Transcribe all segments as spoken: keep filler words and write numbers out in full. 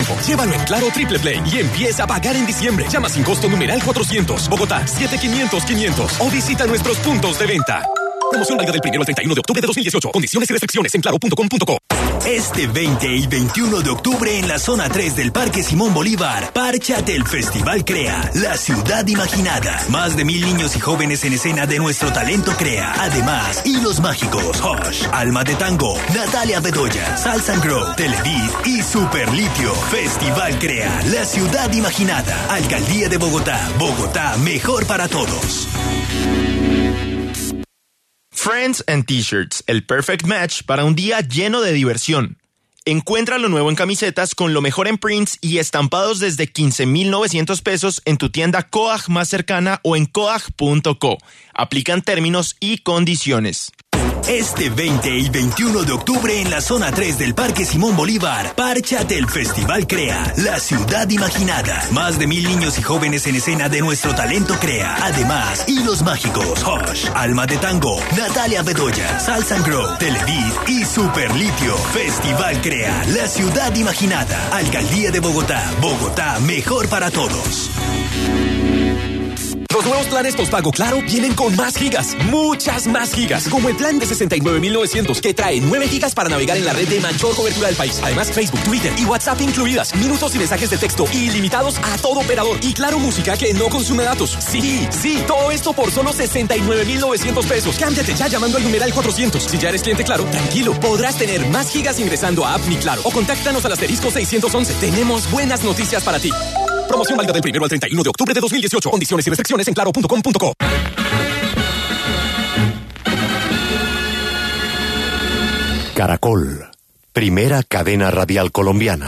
automático. Llévalo en Claro Triple Play y empieza a pagar en diciembre. Llama sin costo numeral cuatrocientos. Bogotá, siete quinientos quinientos. O visita nuestros puntos de venta. Promoción válida del primero al treinta y uno de octubre de dos mil dieciocho. Condiciones y restricciones en claro punto com punto co. Este veinte y veintiuno de octubre en la zona tres del Parque Simón Bolívar, párchate el Festival Crea, la ciudad imaginada. Más de mil niños y jóvenes en escena de nuestro talento Crea. Además, Hilos Mágicos, Hush, Alma de Tango, Natalia Bedoya, Salsa and Grow, Televid y Super Litio. Festival Crea, la ciudad imaginada. Alcaldía de Bogotá. Bogotá, mejor para todos. Friends and T-Shirts, el perfect match para un día lleno de diversión. Encuentra lo nuevo en camisetas con lo mejor en prints y estampados desde quince mil novecientos pesos en tu tienda Coag más cercana o en coag punto co. Aplican términos y condiciones. Este veinte y veintiuno de octubre en la zona tres del Parque Simón Bolívar, párchate el Festival Crea, la ciudad imaginada. Más de mil niños y jóvenes en escena de nuestro talento Crea. Además, Hilos Mágicos, Hush, Alma de Tango, Natalia Bedoya, Salsa and Grow, Televid y Super Litio. Festival Crea, la ciudad imaginada. Alcaldía de Bogotá. Bogotá, mejor para todos. Los nuevos planes postpago Claro vienen con más gigas, muchas más gigas, como el plan de sesenta y nueve mil novecientos que trae nueve gigas para navegar en la red de mayor cobertura del país. Además, Facebook, Twitter y WhatsApp incluidas, minutos y mensajes de texto ilimitados a todo operador y Claro Música que no consume datos. Sí, sí, todo esto por solo sesenta y nueve mil novecientos pesos. Cámbiate ya llamando al numeral cuatrocientos. Si ya eres cliente Claro, tranquilo, podrás tener más gigas ingresando a App Mi Claro o contáctanos al asterisco seiscientos once. Tenemos buenas noticias para ti. Promoción válida del primero al treinta y uno de octubre de dos mil dieciocho. Condiciones y restricciones en claro punto com punto co. Caracol, primera cadena radial colombiana.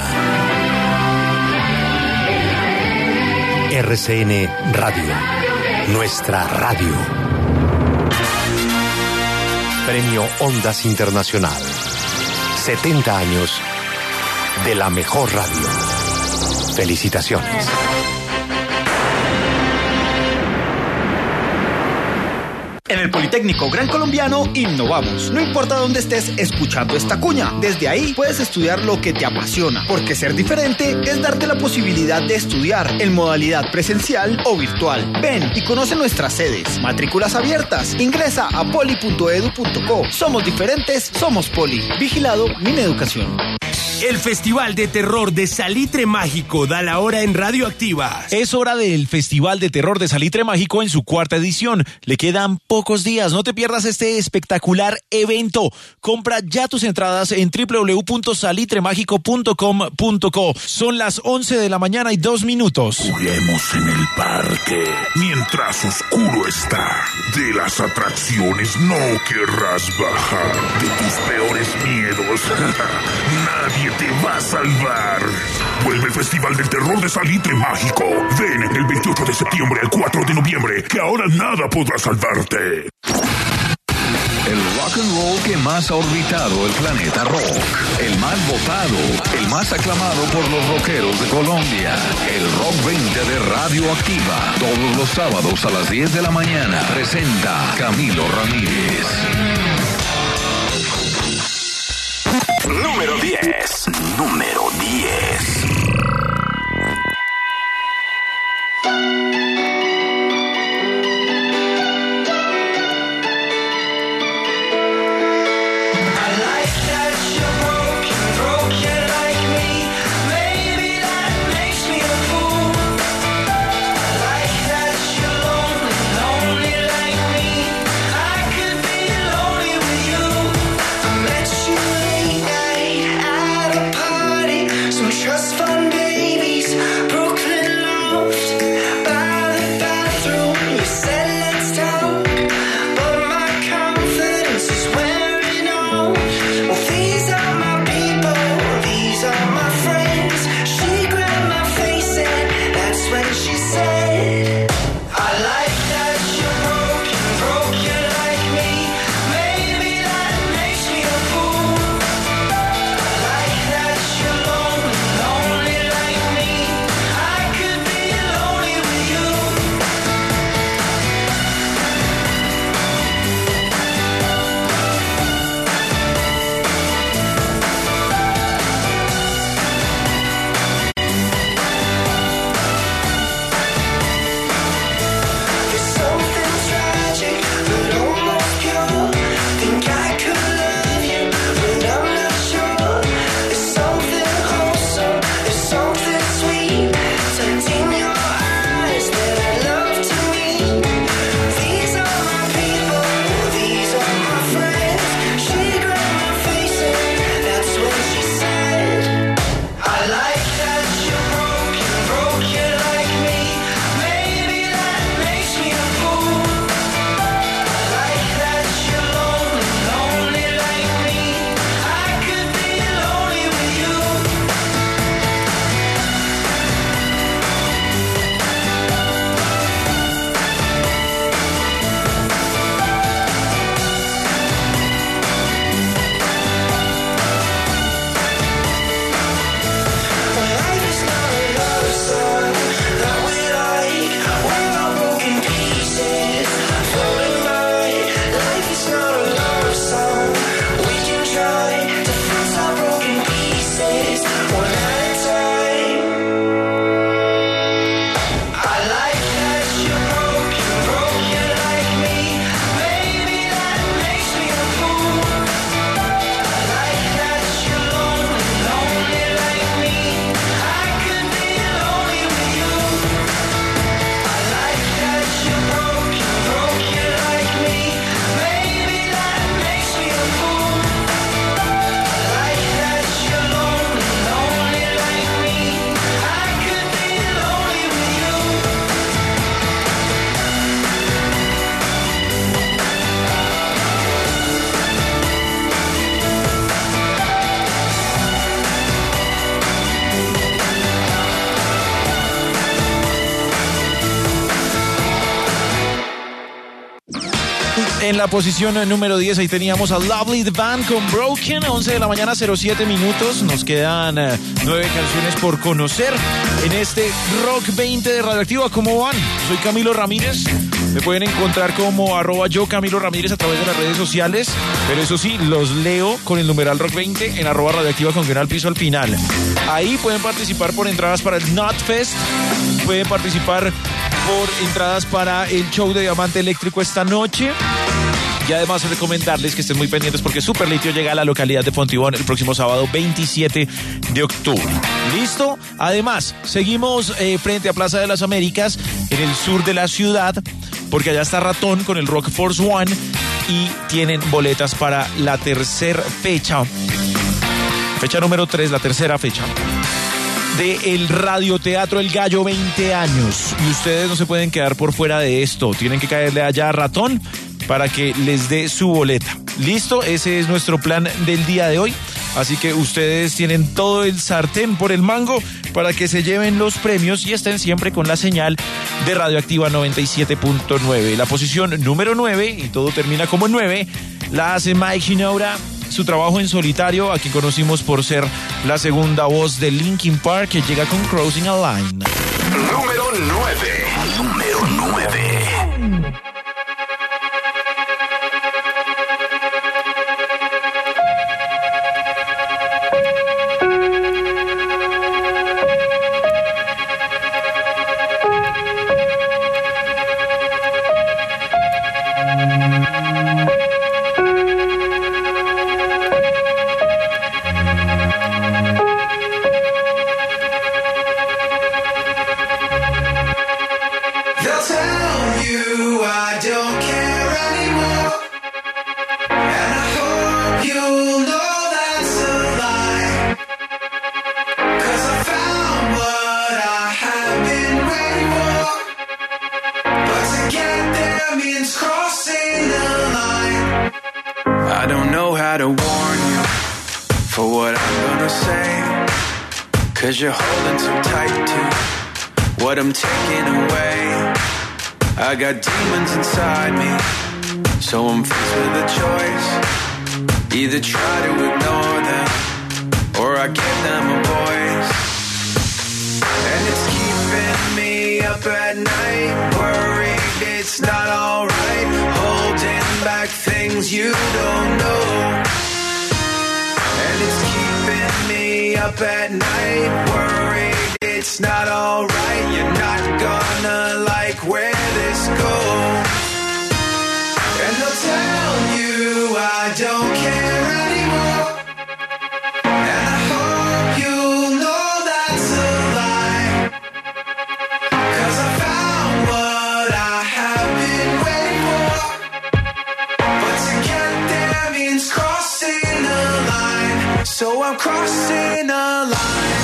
R C N Radio, nuestra radio. Premio Ondas Internacional. setenta años de la mejor radio. Felicitaciones. En el Politécnico Gran Colombiano innovamos. No importa dónde estés escuchando esta cuña, desde ahí puedes estudiar lo que te apasiona, porque ser diferente es darte la posibilidad de estudiar en modalidad presencial o virtual. Ven y conoce nuestras sedes. Matrículas abiertas. Ingresa a poli punto edu punto co. Somos diferentes, somos Poli. Vigilado Mineducación. El Festival de Terror de Salitre Mágico da la hora en Radioactiva. Es hora del Festival de Terror de Salitre Mágico en su cuarta edición. Le quedan pocos días. No te pierdas este espectacular evento. Compra ya tus entradas en doble u doble u doble u punto salitre mágico punto com punto co. Son las once de la mañana y dos minutos. Juguemos en el parque mientras oscuro está. De las atracciones no querrás bajar. De tus peores miedos nadie te va a salvar. Vuelve el Festival del Terror de Salitre Mágico. Ven el veintiocho de septiembre al cuatro de noviembre, que ahora nada podrá salvarte. El rock and roll que más ha orbitado el planeta rock. El más votado, el más aclamado por los rockeros de Colombia. El Rock veinte de Radioactiva. Todos los sábados a las diez de la mañana. Presenta Camilo Ramírez. Número diez. Número diez. Just En la posición número diez, ahí teníamos a Lovely The Band con Broken, once de la mañana, cero siete minutos. Nos quedan uh, nueve canciones por conocer en este Rock veinte de Radioactiva. ¿Cómo van? Soy Camilo Ramírez. Me pueden encontrar como arroba yo Camilo Ramírez a través de las redes sociales, pero eso sí, los leo con el numeral Rock veinte en arroba Radioactiva con guión al piso al final. Ahí pueden participar por entradas para el Notfest, pueden participar por entradas para el show de Diamante Eléctrico esta noche. Y además recomendarles que estén muy pendientes porque Super Litio llega a la localidad de Fontibón el próximo sábado veintisiete de octubre. ¿Listo? Además, seguimos eh, frente a Plaza de las Américas, en el sur de la ciudad, porque allá está Ratón con el Rock Force One y tienen boletas para la tercera fecha. Fecha número tres, la tercera fecha de el Radioteatro El Gallo, veinte años. Y ustedes no se pueden quedar por fuera de esto. Tienen que caerle allá a Ratón para que les dé su boleta. ¿Listo? Ese es nuestro plan del día de hoy. Así que ustedes tienen todo el sartén por el mango para que se lleven los premios y estén siempre con la señal de Radioactiva noventa y siete punto nueve. La posición número nueve, y todo termina como nueve, la hace Mike Shinoda. Su trabajo en solitario, a quien conocimos por ser la segunda voz de Linkin Park, que llega con Crossing a Line. Número nueve. Número nueve. Cause you're holding too tight to what I'm taking away. I got demons inside me, so I'm faced with a choice. Either try to ignore them, or I give them a voice. And it's keeping me up at night, worried it's not alright, holding back things you don't know. And it's keeping me up at night, worried it's not alright. You're not gonna like where this goes. And they'll tell you I don't care anymore, and I hope you'll know that's a lie. Cause I found what I have been waiting for, but to get there means crossing a line. So I'm crossing a line.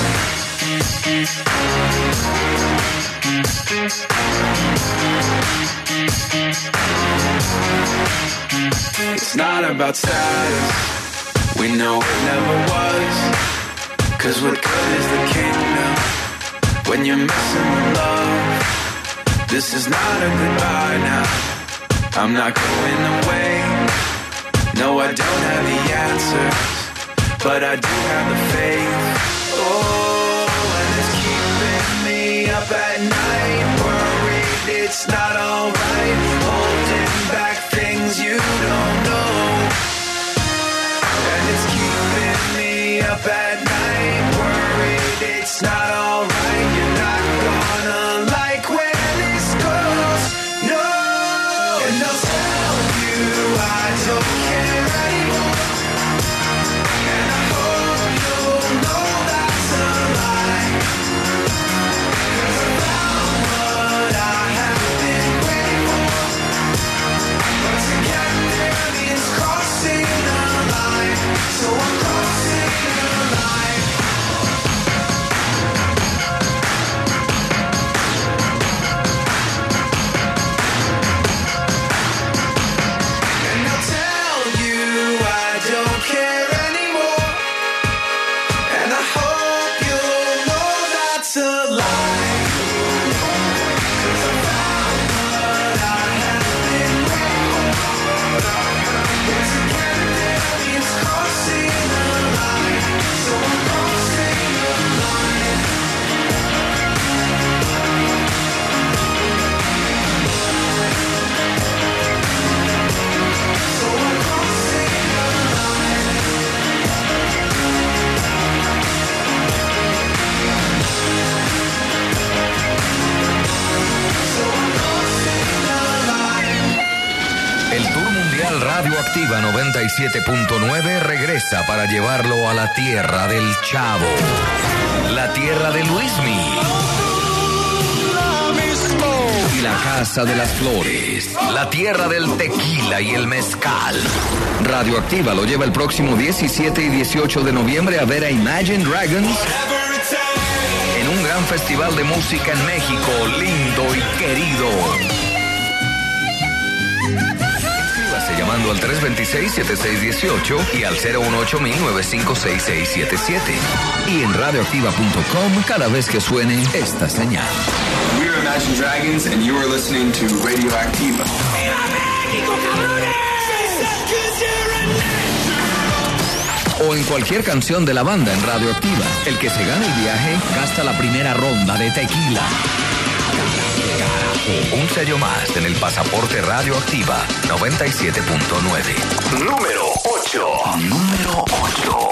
It's not about status, we know it never was. Cause what good is the kingdom when you're messing with love? This is not a goodbye now, I'm not going away. No, I don't have the answers, but I do have the faith. Oh, and it's keeping me up at night, worried it's not alright, holding back things you don't know. And it's keeping me up at night, worried it's not alright. You're not gonna like where this goes, no. And they'll tell you I don't care anymore, and I hope you'll know that's a lie. Cause I found what I have been waiting for, but to get there means crossing a line. So I'm crossing a line. Radioactiva noventa y siete punto nueve regresa para llevarlo a la tierra del Chavo, la tierra de Luismi y la casa de las flores, la tierra del tequila y el mezcal. Radioactiva lo lleva el próximo diecisiete y dieciocho de noviembre a ver a Imagine Dragons en un gran festival de música en México, lindo y querido. Inscríbase llamando al tres dos seis, siete seis uno ocho y al cero uno ocho nueve cinco seis seis siete siete. Y en radioactiva punto com cada vez que suene esta señal. We are Imagine Dragons and you are listening to Radioactiva. O en cualquier canción de la banda en Radioactiva. El que se gane el viaje gasta la primera ronda de tequila. Un sello más en el pasaporte Radioactiva noventa y siete punto nueve. Número ocho. Número ocho.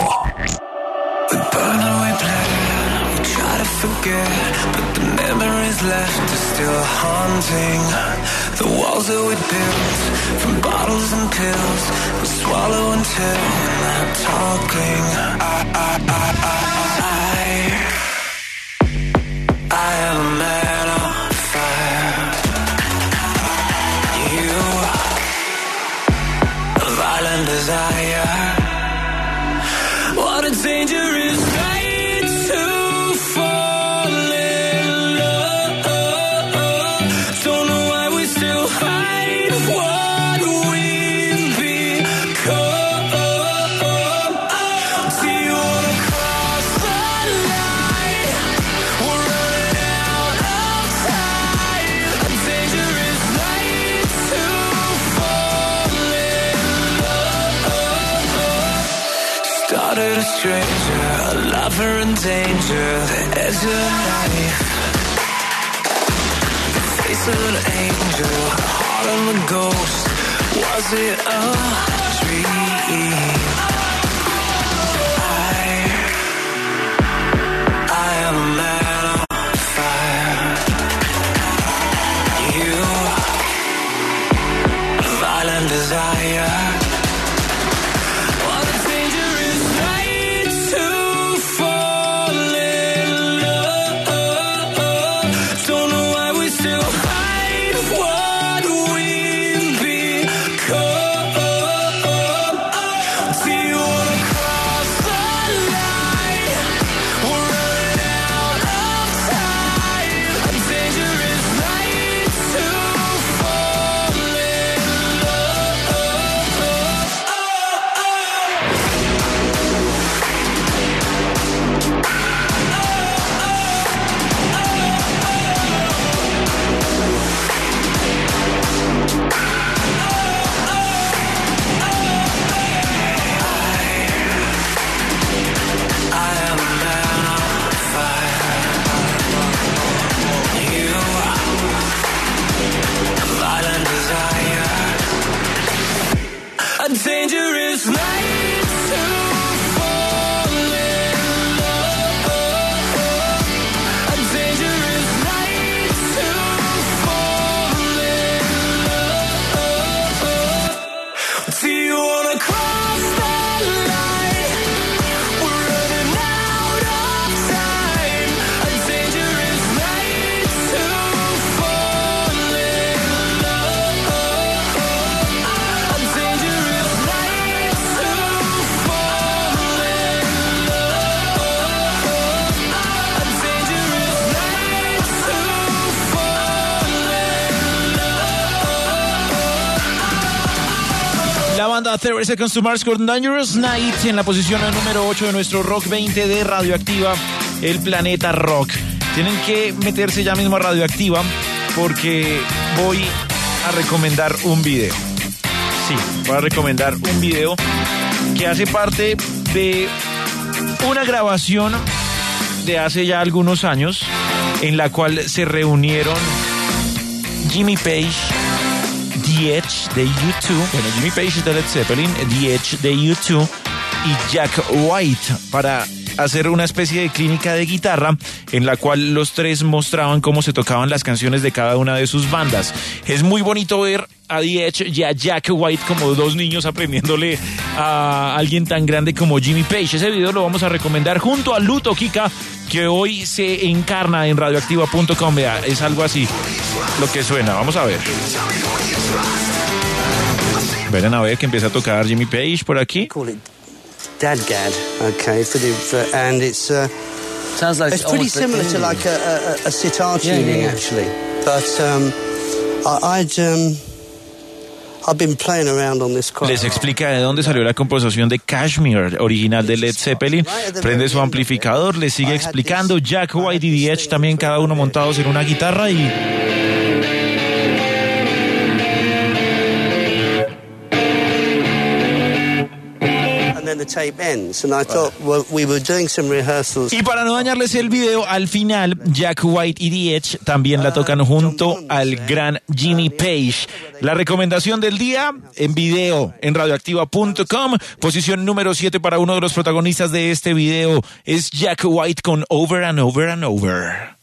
Try to forget, but the memories left are still haunting. The walls that we built from bottles and pills, we swallow until we're not talking. I, I, I, I, I am a man on fire. You, a violent desire. What a dangerous night to a stranger, a lover in danger, the edge of life, the face of an angel, heart of a ghost. Was it a dream? I, I am a man on fire. You, a violent desire. thirty Seconds to Mars con Dangerous Night en la posición número ocho de nuestro Rock veinte de Radioactiva, el planeta rock. Tienen que meterse ya mismo a Radioactiva porque voy a recomendar un video. Sí, voy a recomendar un video que hace parte de una grabación de hace ya algunos años en la cual se reunieron Jimmy Page, The Edge de U dos, bueno, Jimmy Page es de Led Zeppelin, The Edge de U dos y Jack White para hacer una especie de clínica de guitarra en la cual los tres mostraban cómo se tocaban las canciones de cada una de sus bandas. Es muy bonito ver a The Edge y a Jack White como dos niños aprendiéndole a alguien tan grande como Jimmy Page. Ese video lo vamos a recomendar junto a Luto Kika, que hoy se encarna en radioactiva punto com. Vea, es algo así lo que suena. Vamos a ver. Ven a ver que empieza a tocar Jimmy Page por aquí. Dadgad, okay, for the for, and it's uh, sounds like it's pretty similar to like a, a, a sitar tuning, yeah, yeah, yeah. actually. But um, I, I'd um, I've been playing around on this quite. Les explica de dónde salió la composición de Kashmir, original de Led Zeppelin. Prende su amplificador, le sigue explicando. Jack White y The Edge también, cada uno montados en una guitarra y. Y para no dañarles el video, al final Jack White y The Edge también la tocan junto al gran Jimmy Page. La recomendación del día en video en radioactiva punto com. Posición número siete para uno de los protagonistas de este video es Jack White con Over and Over and Over.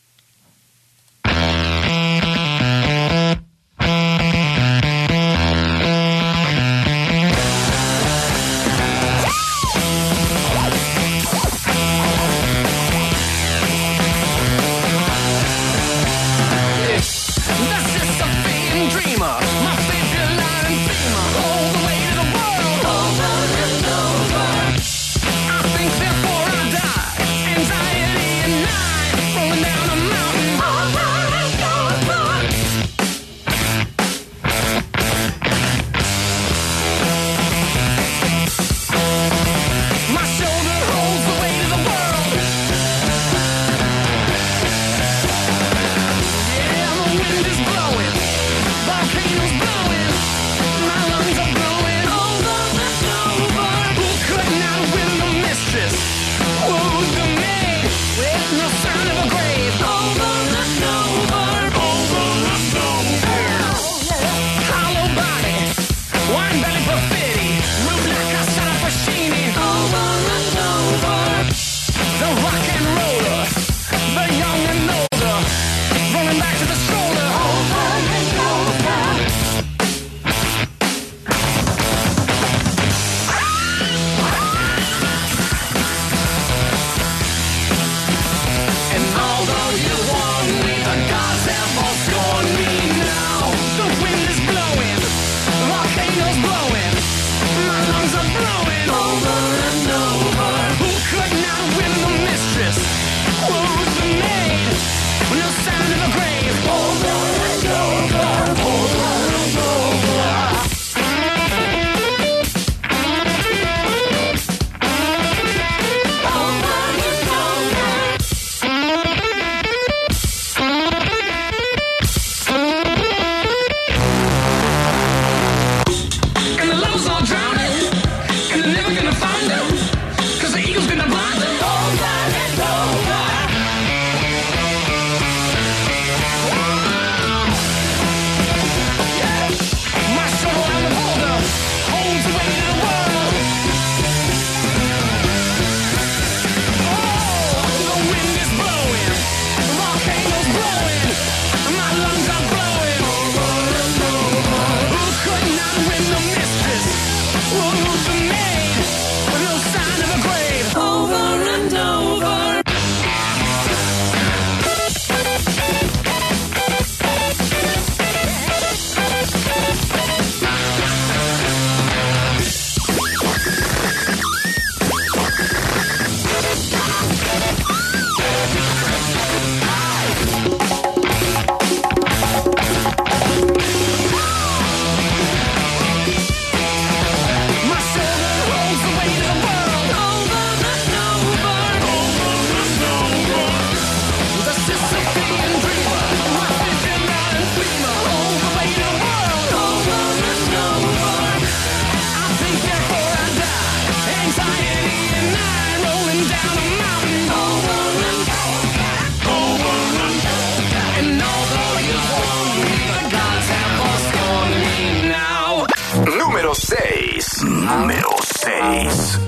Número seis. Número seis.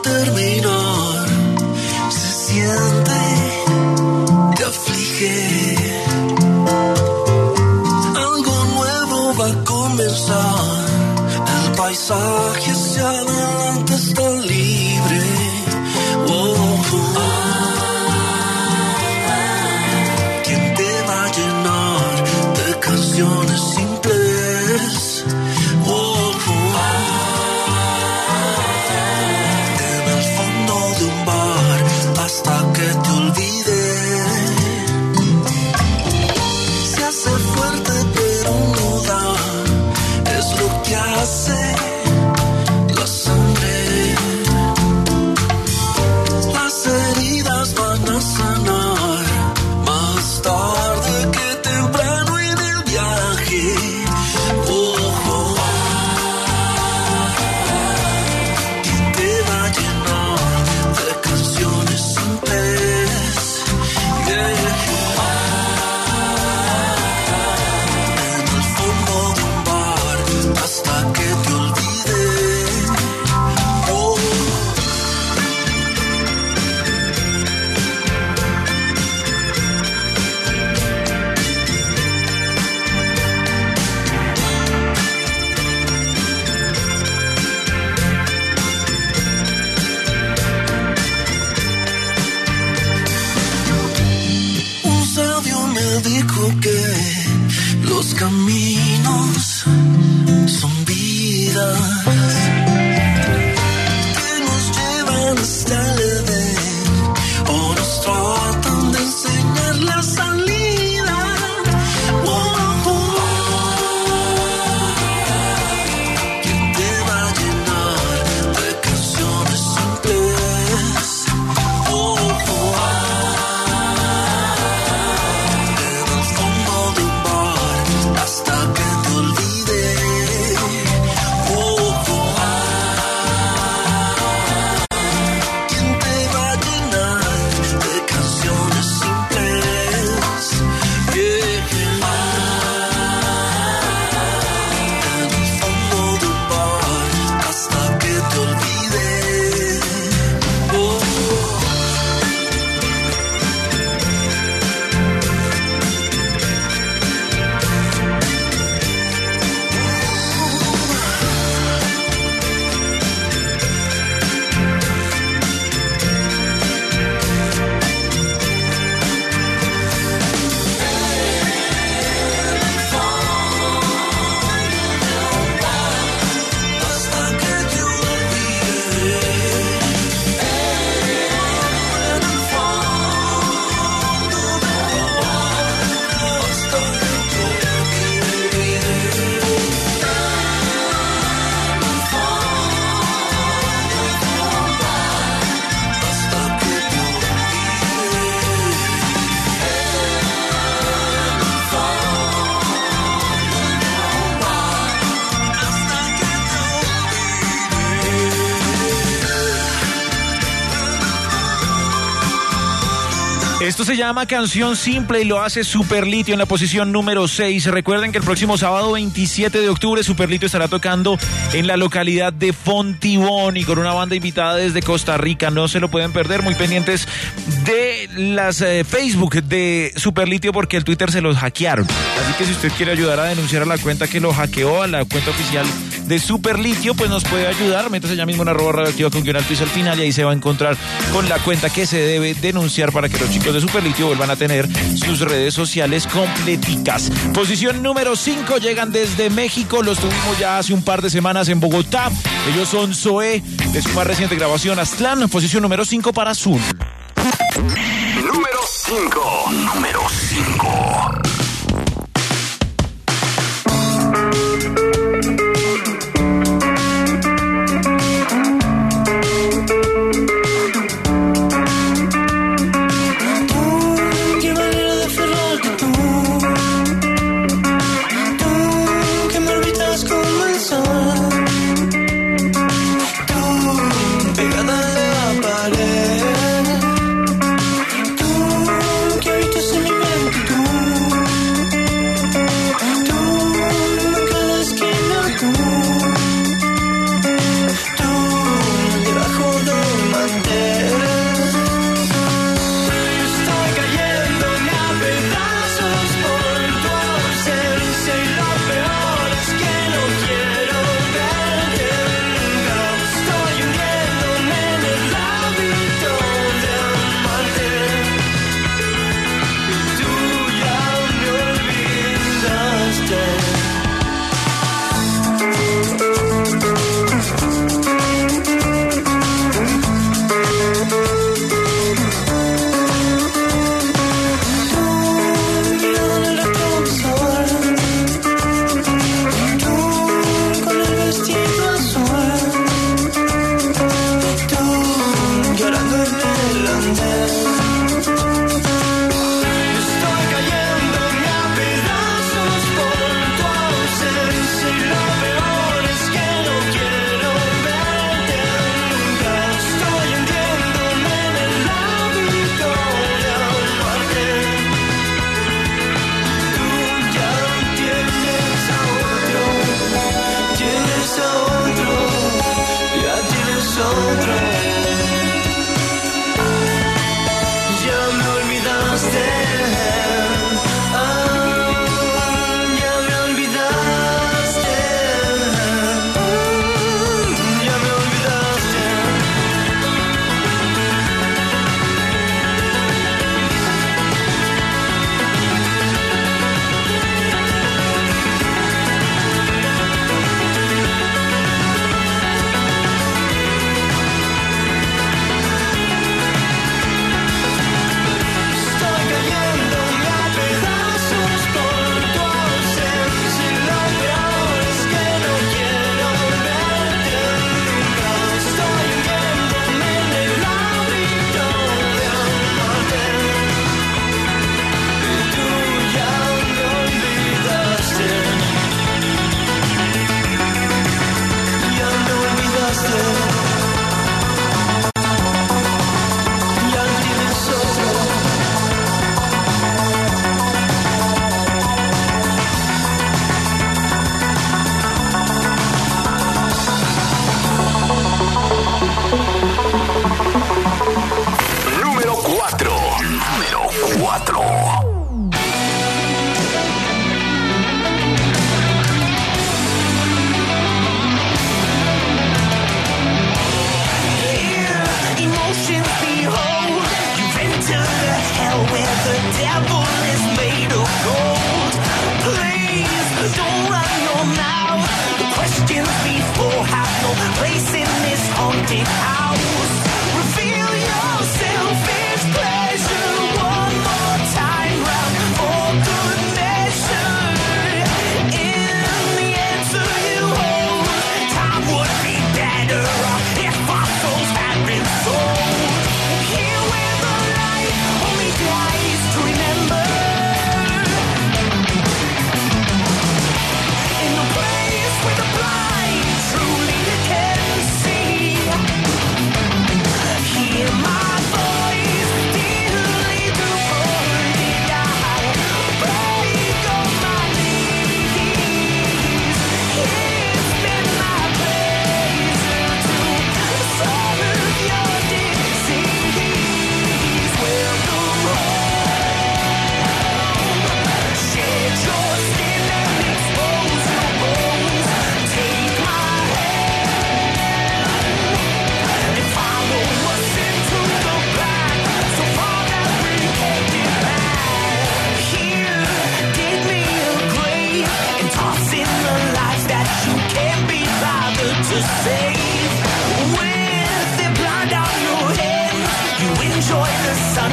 terminar, se siente, te aflige. Algo nuevo va a comenzar, el paisaje hacia adelante está libre. Oh, oh. ¿Quién te va a llenar de canciones simples? Oh, oh. En el fondo de un bar hasta que te olvides. Se hace fuerte pero no da, es lo que hace la sangre. Las heridas van a sanar más tarde que temprano en el viaje. Oh, oh. ¿Quién te va a llenar de canciones simples? Yeah. En el fondo de un bar hasta que te olvides. Oh. Un sabio me dijo que los caminos son vidas que nos llevan hasta el Edén o nos tratan de enseñar la salida. Oh, oh. ¿Quién te va a llenar de canciones simples? Oh, oh. En el fondo de un bar hasta que te olvides. Oh, oh. ¿Quién te va a llenar de canciones simples? Yeah. En el fondo de un bar hasta que te olvides. Oh, oh. Hasta que te olvides. En el fondo de un bar hasta que te olvides. En el fondo de un bar hasta que te olvides. En el fondo de un bar hasta que te Esto se llama Canción Simple y lo hace Superlitio en la posición número seis. Recuerden que el próximo sábado veintisiete de octubre Superlitio estará tocando en la localidad de Fontibón y con una banda invitada desde Costa Rica. No se lo pueden perder, muy pendientes de las eh, Facebook de Superlitio porque el Twitter se los hackearon. Así que si usted quiere ayudar a denunciar a la cuenta que lo hackeó, a la cuenta oficial de Superlitio, pues nos puede ayudar. Métase ya mismo en arroba radioactiva con guion alto y al final y ahí se va a encontrar con la cuenta que se debe denunciar para que los chicos de Superlitio vuelvan a tener sus redes sociales completicas. Posición número cinco, llegan desde México, los tuvimos ya hace un par de semanas en Bogotá. Ellos son Zoé, de su más reciente grabación Aztlán. Posición número cinco para Azul. Número cinco. Número cinco. Qué manera de aferrarte tú, tú que me orbitas como el sol, tú pegada a la pared, tú que habitas en mi mente, tú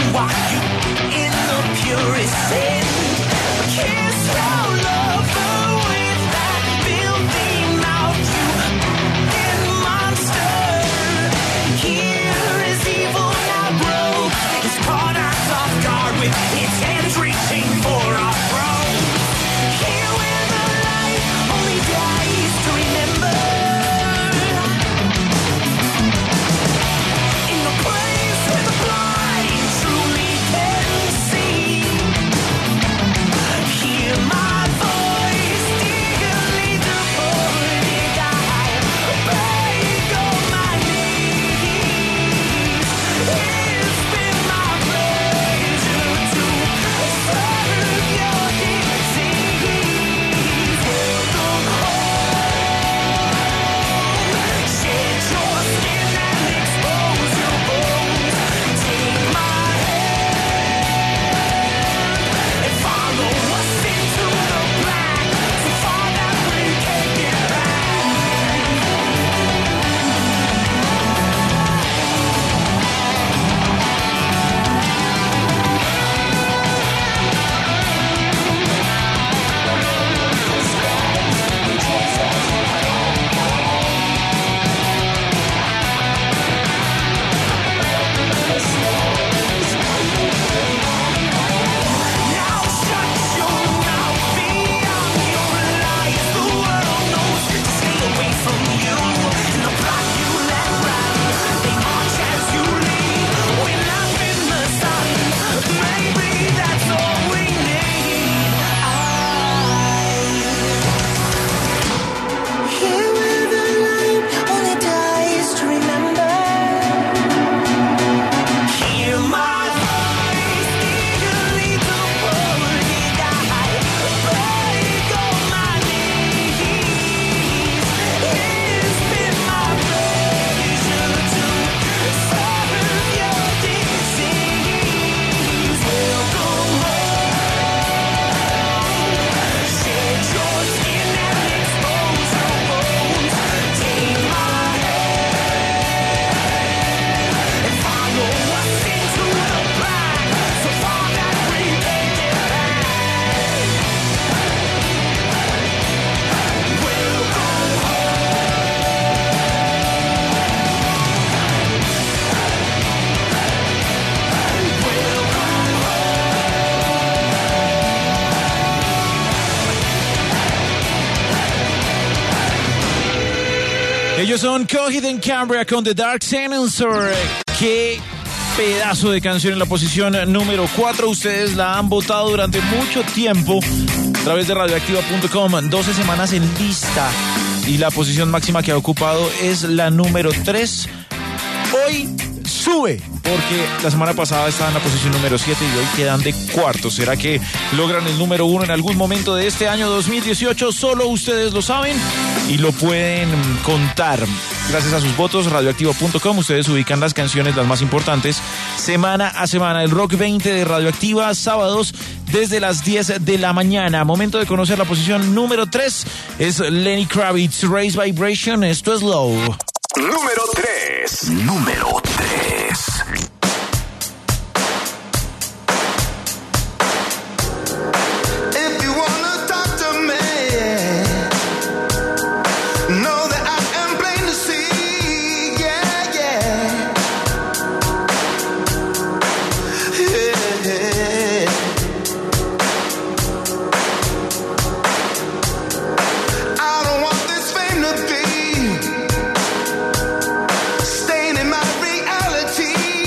walk you in the purest sin. Kiss your lover with that filthy mouth, you fucking monster. Here is evil now broke. It's caught us off guard with its hands reaching for our throat. Here where the light only dies to remember. In the place where the blind truly can see. Hear my voice eagerly devoted. I beg on my knees. It's been my pleasure to serve your disease. Welcome home. Shed your skin and expose your bones. Take my hand and follow us into the black, so far that we can't get back. Now shut your mouth, beyond your lies. The world knows to stay away from you. And the plot you let run, they march as you leave. We're not in the sun. Maybe that's all we need. Here where the light only dies to remember. Hear my voice eagerly devoted. I beg on my knees. It's been my pleasure to serve your disease. Welcome home. Shed your skin and expose your bones. Take my hand and follow us into the black, so far that we can't get back. Welcome Ellos son Coheed and Cambria con The Dark Sensor. Qué pedazo de canción en la posición número cuatro. Ustedes la han votado durante mucho tiempo a través de radioactiva punto com. doce semanas en lista. Y la posición máxima que ha ocupado es la número tres. Hoy sube, porque la semana pasada estaba en la posición número siete y hoy quedan de cuarto. ¿Será que logran el número uno en algún momento de este año dos mil dieciocho? Solo ustedes lo saben y lo pueden contar. Gracias a sus votos, radioactivo punto com, ustedes ubican las canciones, las más importantes, semana a semana. El Rock veinte de Radioactiva, sábados desde las diez de la mañana. Momento de conocer la posición número tres. Es Lenny Kravitz, Raise Vibration. Esto es Low. Número tres. Número tres. If you wanna talk to me, know that I am plain to see. Yeah, yeah. Yeah. I don't want this fame to be staying in my reality.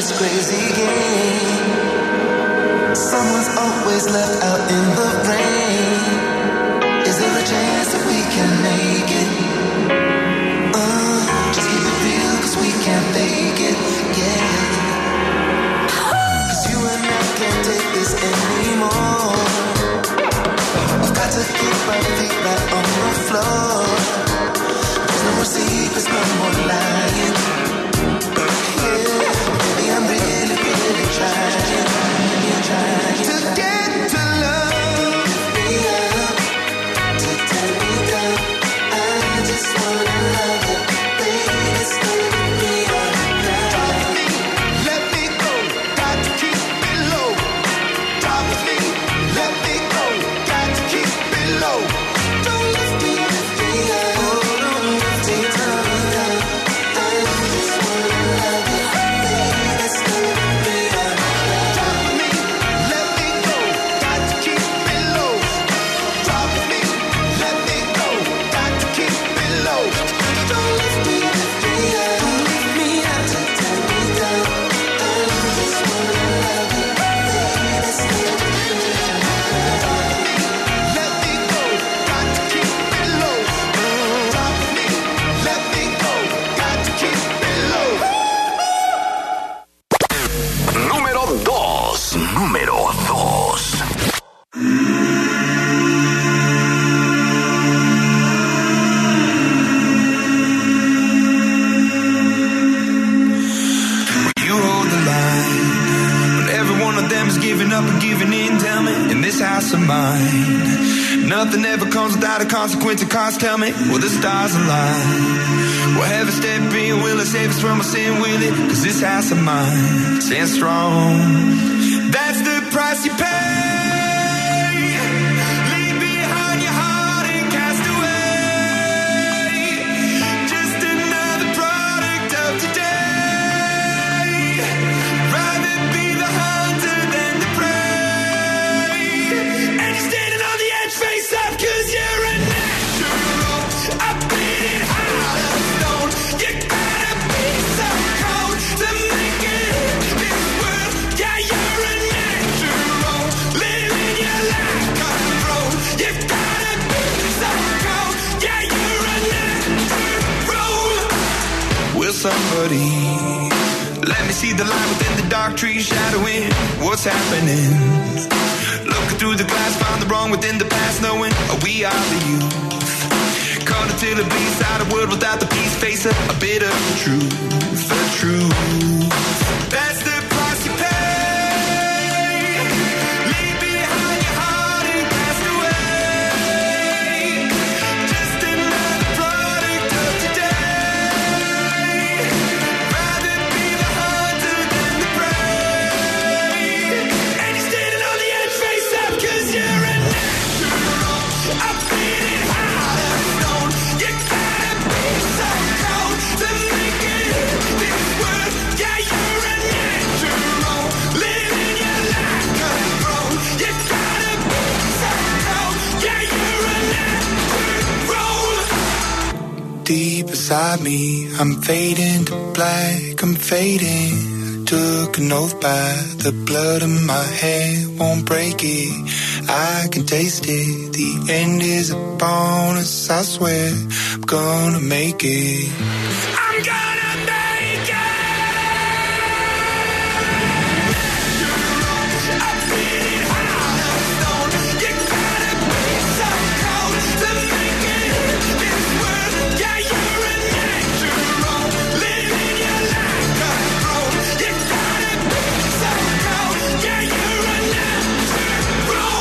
this crazy game. Someone's always left out in the rain. Is there a chance that we can make it? Uh, just keep it real, cause we can't fake it, yeah. Cause you and I can't take this anymore. We've got to keep our feet right on the floor. There's no more secrets, no more lying. Yeah, baby, I'm really, really trying, really trying to get to love. Yeah, to turn me down. I just wanna love you, baby, stay with me all night. Let me go, got to keep it low. Drop me, let me go, got to keep it low. Don't lift me, lift me up. Oh, don't lift me, turn me down. I just wanna love you, baby, stay with me all night. Drop me, let me go, got to keep it low. Drop me, let me go, got to keep it low. Don't lift me, lift me up. Don't lift me up to turn me down. I just wanna love you, baby, stay with me all night. Let me go, got to keep it low. Drop me, let me go, got to keep it low. Número dos. Número dos. You hold the line when every one of them is giving up and giving in. Tell me, in this house of mine, nothing ever comes without a consequence. And cause tell me, will the stars align? Will heaven step in? Will it save us from our sin? Will it? Cause this house of mine stands strong. That's the price you pay. Leave behind your heart and cast away. Just another product of today. Rather be the hunter than the prey. And you're standing on the edge, face up, cause you're a natural. I bleed it out of stone. You gotta be so cold to make it in this world. Yeah, you're a natural. Living your life control. You gotta be so cold. Yeah, you're a natural. Will somebody let me see the light within the dark trees shadowing what's happening? Looking through the glass, found the wrong within the past, knowing we are the youth. Caught until the beast out of world without the peace, face a, a bit of the truth, the truth. That's the price you pay. Leave behind your heart and cast away. Just another product of today. Rather be the hunter than the prey. And you're standing on the edge, face up, cause you're a natural. I bleed it out of stone. You gotta be so cold to make it in this world. Yeah, you're a natural. Living your life control. You gotta be so cold. Yeah, you're a natural. Deep inside me, I'm fading to black, I'm fading. Took an oath by the blood in my hand, won't break it. I can taste it. The end is upon us, I swear. I'm gonna make it. I'm gonna make it. I bleed it out of stone. You gotta be so cold to make it in this world. Yeah, you're a natural. Living your life control. You gotta be so cold. Yeah, you're a natural.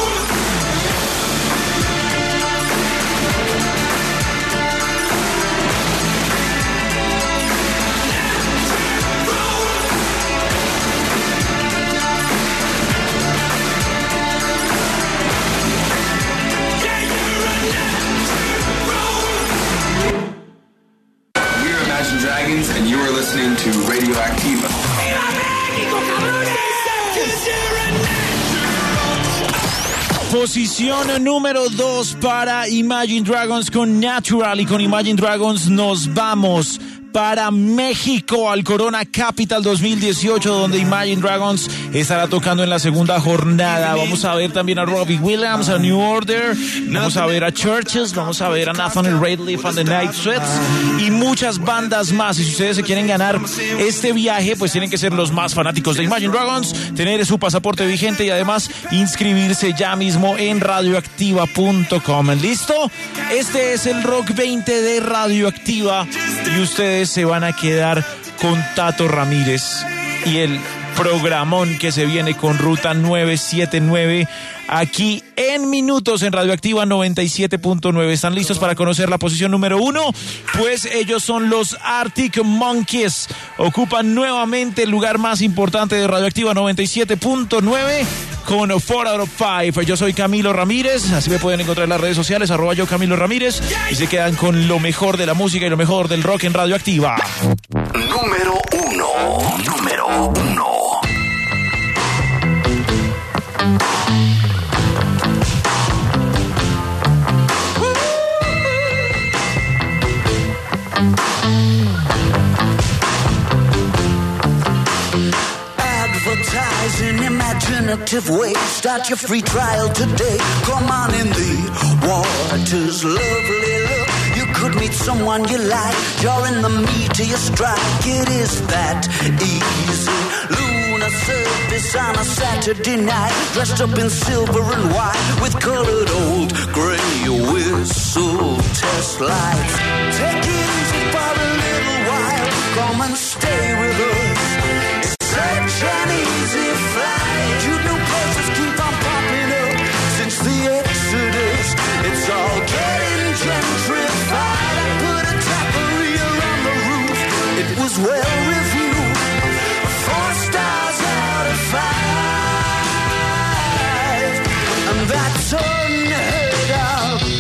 We're Imagine Dragons, and you are listening to Radioactiva. Posición número dos para Imagine Dragons con Natural, y con Imagine Dragons nos vamos para México, al Corona Capital dos mil dieciocho, donde Imagine Dragons estará tocando en la segunda jornada. Vamos a ver también a Robbie Williams, a New Order, vamos a ver a Churches, vamos a ver a Nathaniel Rateliff and the Night Sweats y muchas bandas más. Y si ustedes se quieren ganar este viaje, pues tienen que ser los más fanáticos de Imagine Dragons, tener su pasaporte vigente y además inscribirse ya mismo en radioactiva punto com. ¿Listo? Este es el Rock veinte de Radioactiva y ustedes se van a quedar con Tato Ramírez y el programón que se viene con Ruta nueve siete nueve aquí en minutos en Radioactiva noventa y siete punto nueve. ¿Están listos para conocer la posición número uno? Pues ellos son los Arctic Monkeys. Ocupan nuevamente el lugar más importante de Radioactiva noventa y siete punto nueve con four out of five. Yo soy Camilo Ramírez, así me pueden encontrar en las redes sociales, arroba yo Camilo Ramírez, y se quedan con lo mejor de la música y lo mejor del rock en Radioactiva. Número uno. Número uno. Advertising imaginative ways. Start your free trial today. Come on in, the water's lovely. Look, you could meet someone you like. You're in the meat of your strike. It is that easy. Lunar surface on a Saturday night. Dressed up in silver and white with colored old gray whistle test lights. Take it easy for a little while. Come and stay with us. Such an easy flight. You know places keep on popping up since the Exodus. It's all getting gentrified. I put a taqueria on the roof. It was well reviewed. Four stars out of five. And that's unheard of.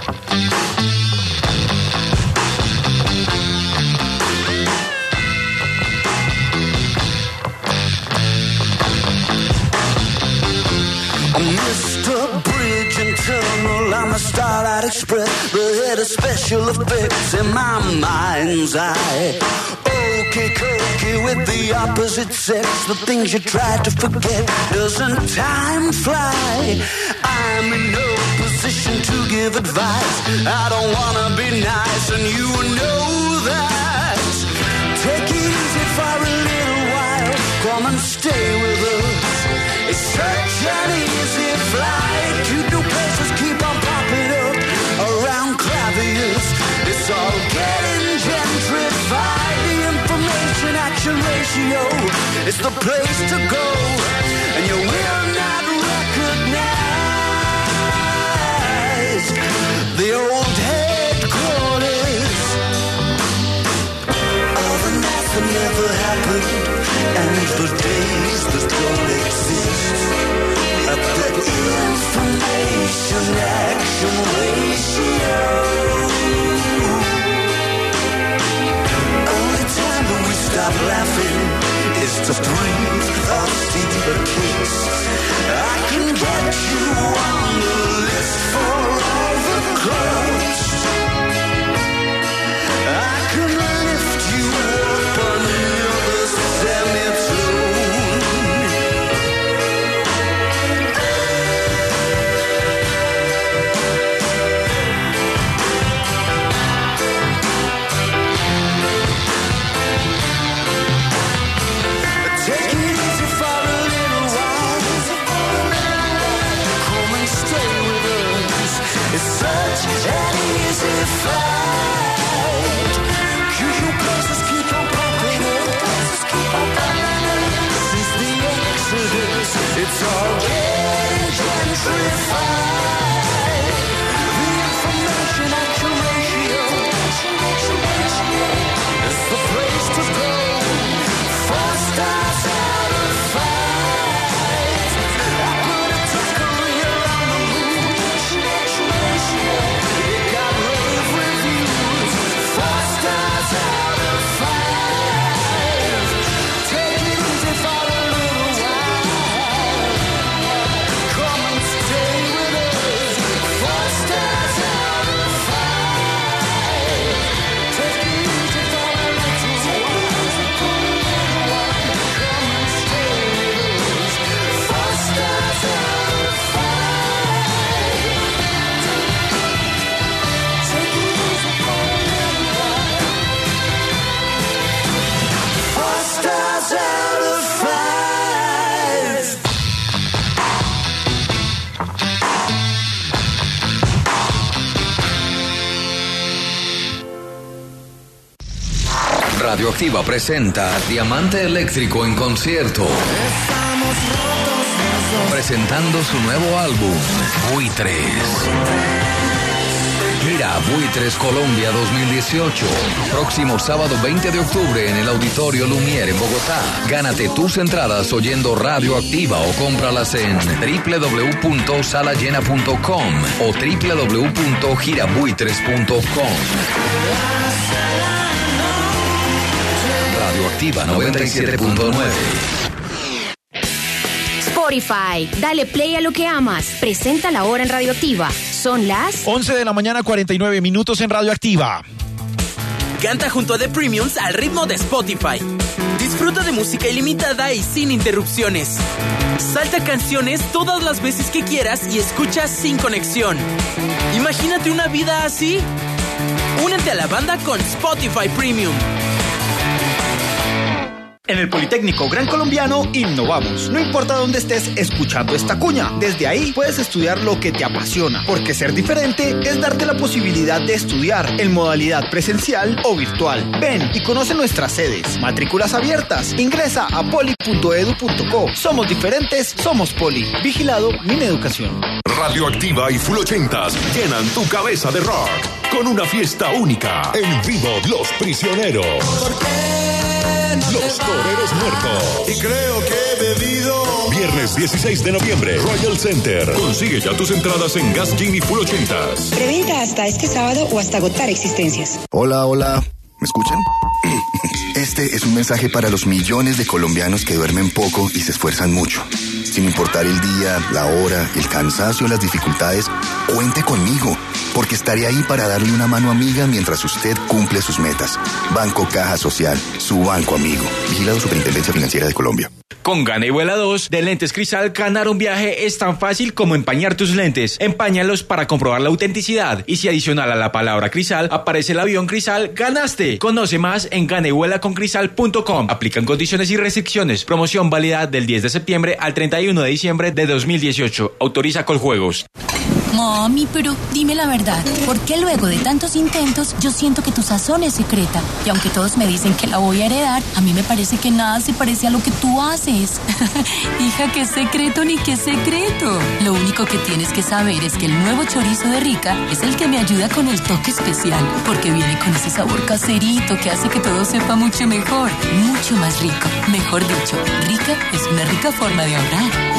Mister Bridge and Tunnel, I'm a Starlight Express, the head of special effects in my mind's eye. Okay, cookie with the opposite sex, the things you try to forget. Doesn't time fly? I'm in no position to give advice. I don't wanna be nice, and you know that. Take it easy for a little while. Come and stay with us. It's such an easy flight. Cute new places keep on popping up around Clavius. It's all getting gentrified. The information action ratio is the place to go, and you will not recognize the old headquarters of the nights that never happened and the days that don't exist. At the information action ratio. Only time that we stop laughing is to breathe or steal a kiss. I can get you on the list for all the clubs. I can lift you up under the semitone. Fight. Cute places keep on popping up. Since the Exodus, it's all getting gentrified. The information action ratio is the place to go. Four stars out of five. I put a taqueria on the moon. It got rave reviews. Radioactiva presenta Diamante Eléctrico en concierto. Presentando su nuevo álbum, Buitres. Mira Buitres Colombia dos mil dieciocho. Próximo sábado veinte de octubre en el Auditorio Lumière en Bogotá. Gánate tus entradas oyendo Radioactiva o cómpralas en doble u doble u doble u punto sala llena punto com o doble u doble u doble u punto gira buitres punto com. Radioactiva noventa y siete punto nueve. Spotify, dale play a lo que amas. Presenta la hora en Radioactiva. Son las once de la mañana, cuarenta y nueve minutos en Radioactiva. Canta junto a The Premiums al ritmo de Spotify. Disfruta de música ilimitada y sin interrupciones. Salta canciones todas las veces que quieras y escucha sin conexión. Imagínate una vida así. Únete a la banda con Spotify Premium. En el Politécnico Gran Colombiano innovamos. No importa dónde estés escuchando esta cuña, desde ahí puedes estudiar lo que te apasiona, porque ser diferente es darte la posibilidad de estudiar en modalidad presencial o virtual. Ven y conoce nuestras sedes, matrículas abiertas. Ingresa a poli punto edu punto co. Somos diferentes, somos Poli. Vigilado Mineducación. Radioactiva y Full ochentas llenan tu cabeza de rock con una fiesta única. En vivo, Los Prisioneros. Los Toreros Muertos. Y creo que he bebido. Viernes dieciséis de noviembre, Royal Center. Consigue ya tus entradas en Gas Gin y Full ochentas. Preventa hasta este sábado o hasta agotar existencias. Hola, hola. ¿Me escuchan? Este es un mensaje para los millones de colombianos que duermen poco y se esfuerzan mucho. Sin importar el día, la hora, el cansancio o las dificultades, cuente conmigo, porque estaré ahí para darle una mano amiga mientras usted cumple sus metas. Banco Caja Social, su banco amigo. Vigilado Superintendencia Financiera de Colombia. Con Gana y Vuela dos de Lentes Cristal, ganar un viaje es tan fácil como empañar tus lentes. Empáñalos para comprobar la autenticidad. Y si adicional a la palabra Cristal aparece el avión Cristal, ¡ganaste! Conoce más en gana y vuela con cristal punto com. Aplican condiciones y restricciones. Promoción válida del diez de septiembre al treinta y uno de diciembre de dos mil dieciocho. Autoriza Coljuegos. Mami, pero dime la verdad, ¿por qué luego de tantos intentos yo siento que tu sazón es secreta? Y aunque todos me dicen que la voy a heredar, a mí me parece que nada se parece a lo que tú haces. Hija, ¿qué secreto ni qué secreto? Lo único que tienes que saber es que el nuevo chorizo de Rica es el que me ayuda con el toque especial, porque viene con ese sabor caserito que hace que todo sepa mucho mejor, mucho más rico. Mejor dicho, Rica es una rica forma de ahorrar.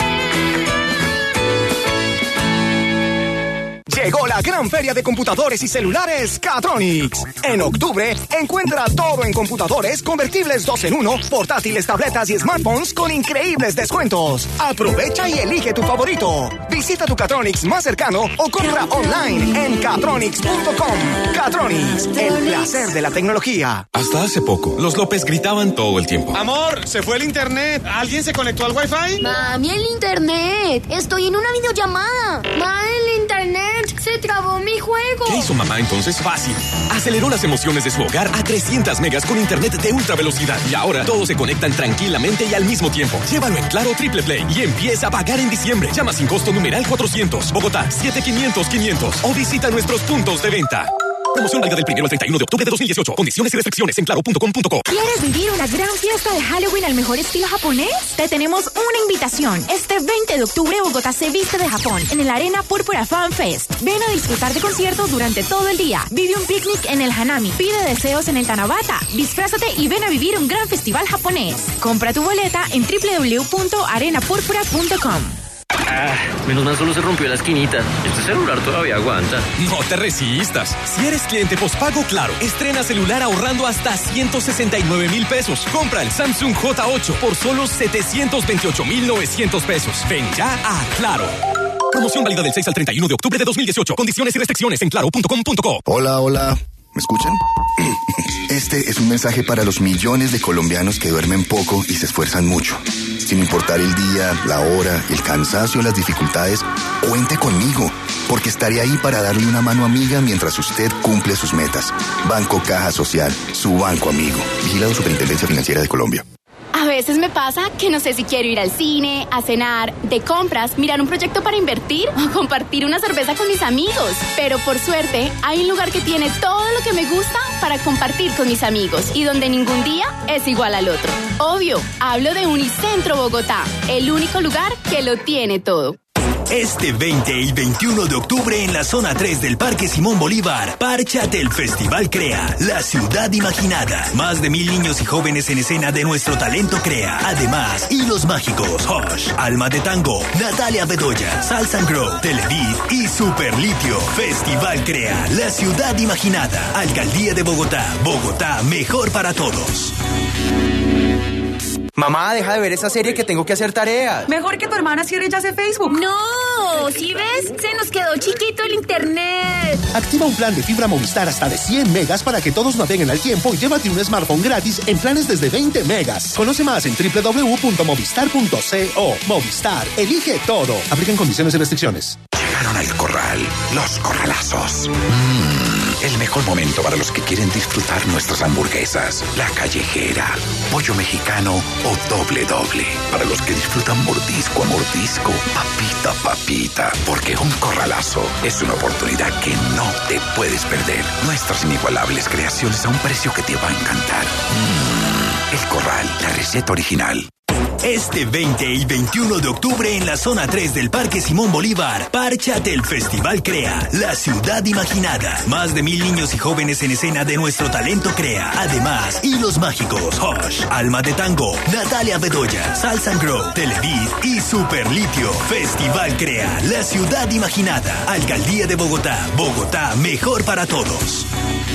Llegó la gran feria de computadores y celulares Catronics. En octubre, encuentra todo en computadores, convertibles dos en uno, portátiles, tabletas y smartphones con increíbles descuentos. Aprovecha y elige tu favorito. Visita tu Catronics más cercano o compra online en catronics punto com. Catronics, el placer de la tecnología. Hasta hace poco, los López gritaban todo el tiempo. Amor, se fue el internet. ¿Alguien se conectó al Wi-Fi? Mami, el internet. Estoy en una videollamada. Mami, el internet. Se trabó mi juego. ¿Qué hizo mamá entonces? Fácil. Aceleró las emociones de su hogar a trescientas megas con internet de ultra velocidad. Y ahora todos se conectan tranquilamente y al mismo tiempo. Llévalo en Claro Triple Play y empieza a pagar en diciembre. Llama sin costo numeral cuatrocientos. Bogotá, siete quinientos quinientos. O visita nuestros puntos de venta. Promoción válida del primero al treinta y uno de octubre de dos mil dieciocho. Condiciones y restricciones en claro punto com punto co. ¿Quieres vivir una gran fiesta de Halloween al mejor estilo japonés? Te tenemos una invitación. Este veinte de octubre Bogotá se viste de Japón en el Arena Púrpura Fan Fest. Ven a disfrutar de conciertos durante todo el día. Vive un picnic en el Hanami. Pide deseos en el Tanabata. Disfrázate y ven a vivir un gran festival japonés. Compra tu boleta en doble u doble u doble u punto arena púrpura punto com. Ah, menos mal solo se rompió la esquinita. Este celular todavía aguanta. No te resistas. Si eres cliente postpago Claro, estrena celular ahorrando hasta ciento sesenta y nueve mil pesos. Compra el Samsung J ocho por solo setecientos veintiocho mil novecientos pesos. Ven ya a Claro. Promoción válida del seis al treinta y uno de octubre de dos mil dieciocho. Condiciones y restricciones en claro punto com punto co. Hola, hola. ¿Me escuchan? Este es un mensaje para los millones de colombianos que duermen poco y se esfuerzan mucho. Sin importar el día, la hora, el cansancio o las dificultades, cuente conmigo, porque estaré ahí para darle una mano amiga mientras usted cumple sus metas. Banco Caja Social, su banco amigo. Vigilado Superintendencia Financiera de Colombia. A veces me pasa que no sé si quiero ir al cine, a cenar, de compras, mirar un proyecto para invertir o compartir una cerveza con mis amigos. Pero por suerte, hay un lugar que tiene todo lo que me gusta para compartir con mis amigos y donde ningún día es igual al otro. Obvio, hablo de Unicentro Bogotá, el único lugar que lo tiene todo. Este veinte y veintiuno de octubre en la zona tres del Parque Simón Bolívar, párchate el Festival Crea, la ciudad imaginada. Más de mil niños y jóvenes en escena de nuestro talento Crea. Además, Hilos Mágicos, Hush, Alma de Tango, Natalia Bedoya, Salsa and Grow, Televid y Super Litio. Festival Crea, la ciudad imaginada. Alcaldía de Bogotá. Bogotá, mejor para todos. Mamá, deja de ver esa serie que tengo que hacer tareas. Mejor que tu hermana cierre ya ese Facebook. No, ¿sí ves? Se nos quedó chiquito el internet. Activa un plan de fibra Movistar hasta de cien megas para que todos naveguen al tiempo y llévate un smartphone gratis en planes desde veinte megas. Conoce más en doble u doble u doble u punto movistar punto co. Movistar, elige todo. Aplican condiciones y restricciones. Llegaron al corral, los corralazos. Mmm, el mejor momento para los que quieren disfrutar nuestras hamburguesas. La callejera, pollo mexicano o doble doble. Para los que disfrutan mordisco a mordisco, papita a papita. Porque un corralazo es una oportunidad que no te puedes perder. Nuestras inigualables creaciones a un precio que te va a encantar. Mmm, El Corral, la receta original. Este veinte y veintiuno de octubre en la zona tres del Parque Simón Bolívar, párchate el Festival Crea, la ciudad imaginada. Más de mil niños y jóvenes en escena de nuestro talento Crea. Además, Hilos Mágicos, Hush, Alma de Tango, Natalia Bedoya, Salsa and Grow, Televid y Super Litio. Festival Crea, la ciudad imaginada. Alcaldía de Bogotá. Bogotá, mejor para todos.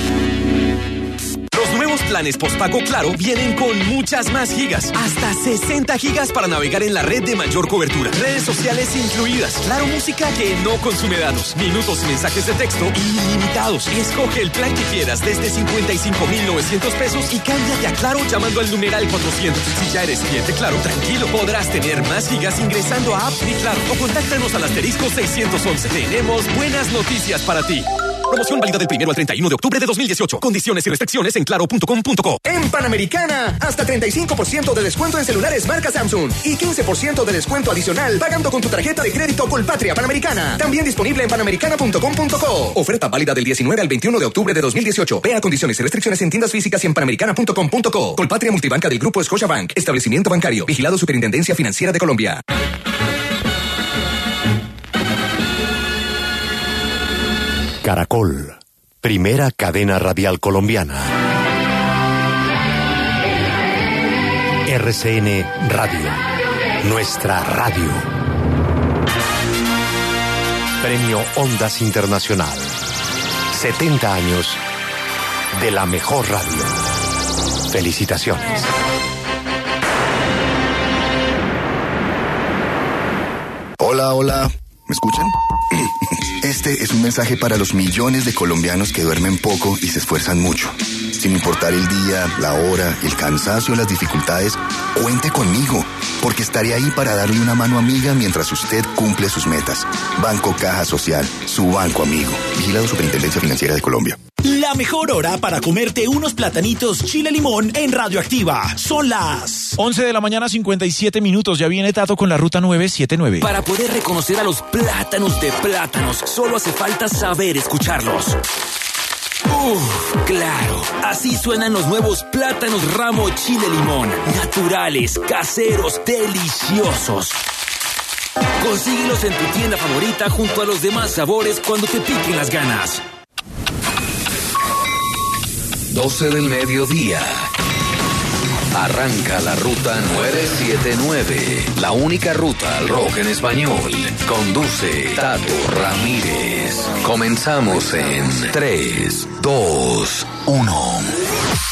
Los nuevos planes postpago Claro vienen con muchas más gigas. Hasta sesenta gigas para navegar en la red de mayor cobertura. Redes sociales incluidas. Claro Música que no consume datos. Minutos y mensajes de texto ilimitados. Escoge el plan que quieras desde cincuenta y cinco mil novecientos pesos y cámbiate a Claro llamando al numeral cuatrocientos. Si ya eres cliente Claro, tranquilo, podrás tener más gigas ingresando a App Mi Claro o contáctanos al asterisco seiscientos once. Tenemos buenas noticias para ti. Promoción válida del primero al treinta y uno de octubre de dos mil dieciocho. Condiciones y restricciones en claro punto com punto co. En Panamericana, hasta treinta y cinco por ciento de descuento en celulares marca Samsung y quince por ciento de descuento adicional pagando con tu tarjeta de crédito Colpatria Panamericana. También disponible en panamericana punto com punto co. Oferta válida del diecinueve al veintiuno de octubre de dos mil dieciocho. Vea condiciones y restricciones en tiendas físicas y en panamericana punto com punto co. Colpatria Multibanca del Grupo Scotiabank. Establecimiento bancario. Vigilado Superintendencia Financiera de Colombia. Caracol, primera cadena radial colombiana. R C N Radio, nuestra radio. Premio Ondas Internacional. setenta años de la mejor radio. Felicitaciones. Hola, hola. ¿Me escuchan? Este es un mensaje para los millones de colombianos que duermen poco y se esfuerzan mucho. Sin importar el día, la hora, el cansancio o las dificultades, cuente conmigo, porque estaré ahí para darle una mano amiga mientras usted cumple sus metas. Banco Caja Social, su banco amigo. Vigilado Superintendencia Financiera de Colombia. La mejor hora para comerte unos platanitos chile limón en Radioactiva. Son las once de la mañana, cincuenta y siete minutos. Ya viene Tato con la ruta nueve siete nueve. Para poder reconocer a los plátanos de plátanos, solo hace falta saber escucharlos. Uf, claro. Así suenan los nuevos plátanos ramo chile limón. Naturales, caseros, deliciosos. Consíguelos en tu tienda favorita junto a los demás sabores cuando te piquen las ganas. doce del mediodía. Arranca la ruta nueve siete nueve, la única ruta al rock en español. Conduce Tato Ramírez. Comenzamos en tres, dos, uno.